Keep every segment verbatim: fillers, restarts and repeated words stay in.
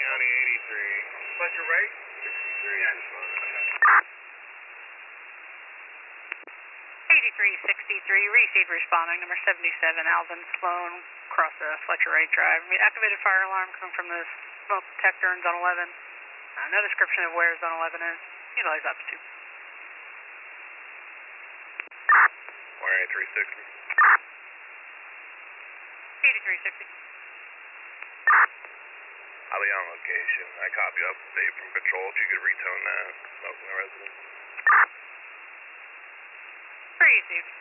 County eighty-three. Fletcher right? sixty-three, Yeah. responding. eighty-three sixty-three, receive responding, number seventy-seven, Alvin Sloan, across the Fletcher Wright Drive. We activated fire alarm coming from the smoke detector in zone eleven. Uh, no description of where zone eleven is. Utilize altitude. one eighty-three sixty. eighty-three sixty. I'll be on location. I copy up to date from patrol. If you could retone that, smoking the residence. Received.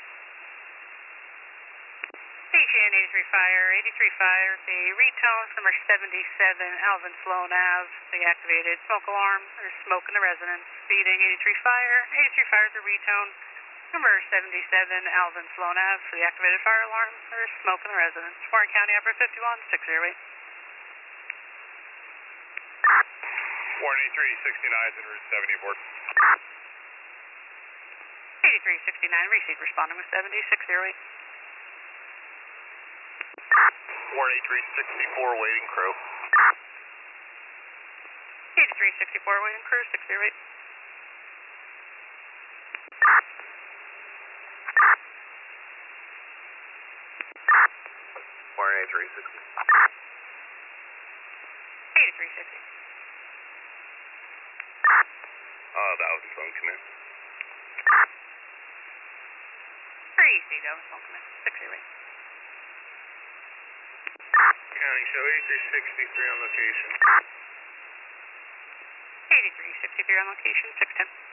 P G N eighty-three Fire, eighty-three Fire, the retones number seventy-seven, Alvin Sloan Ave, the activated smoke alarm. There's smoke in the residence. Speeding eighty-three Fire, eighty-three Fire is a retone. Number seventy-seven, Alvin Sloan Ave, for the activated fire alarm. There's smoke in the residence. Warren County, Operator fifty-one, six zero eight. Warren eighty-three sixty-nine is en route seventy aboard. eighty-three sixty-nine, received responding with seventy, six zero eight. Warren eighty-three sixty-four waiting crew. eighty-three sixty-four, waiting crew, six zero eight. Warren eighty-three sixty. eighty-three sixty. Uh, that was the phone command. Received, Alvin Sloan Command, six zero eight. County, show eighty-three sixty-three on location. eighty-three sixty-three on location, six ten.